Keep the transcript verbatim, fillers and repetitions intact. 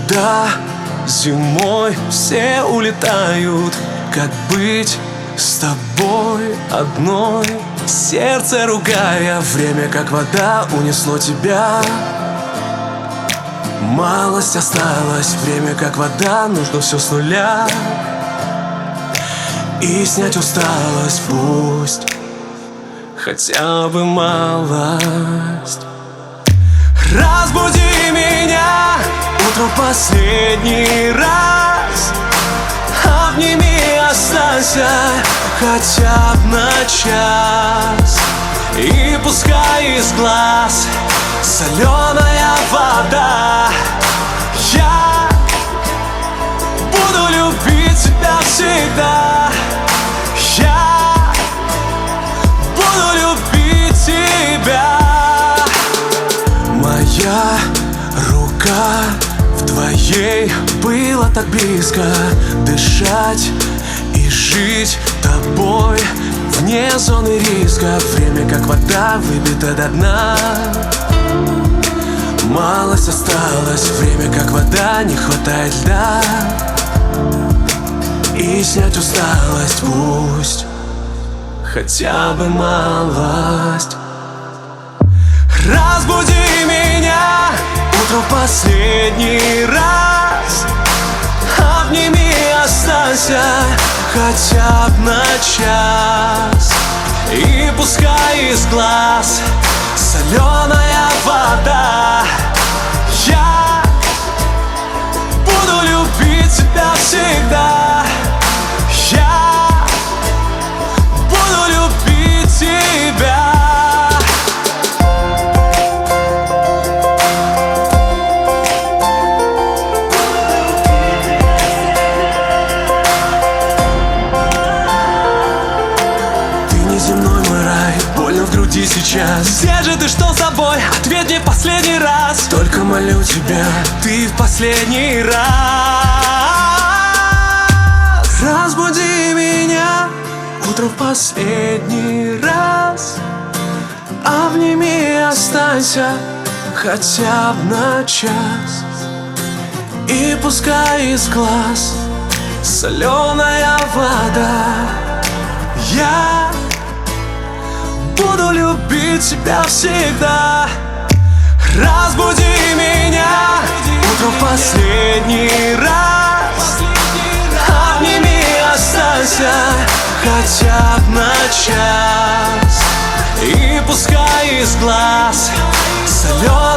когда зимой все улетают, как быть с тобой одной? Сердце ругая, время как вода унесло тебя. Малость осталась, время как вода, нужно все с нуля. И снять усталость пусть, хотя бы малость. Разбуди меня утром последний раз, обними, останься хотя бы на час. И пускай из глаз соленая вода, я буду любить тебя всегда. Я буду любить тебя. Моя рука в твоей, было так близко дышать и жить тобой вне зоны риска. Время как вода, выпита до дна. Малость осталась, время как вода, не хватает льда. И снять усталость пусть, хотя бы малость. Разбуди меня утром последний раз, обними, останься хотя бы на час. И пускай из глаз соленая вода, я буду любить тебя всегда. Я буду любить тебя. В груди сейчас. Где же ты, что с тобой? Ответь мне последний раз. Только молю тебя, ты в последний раз. Разбуди меня утром в последний раз, обними, останься хотя бы на час. И пускай из глаз соленая вода, я буду любить тебя всегда. Разбуди меня утром в последний раз, обними, останься хотя бы на час. И пускай из глаз соленая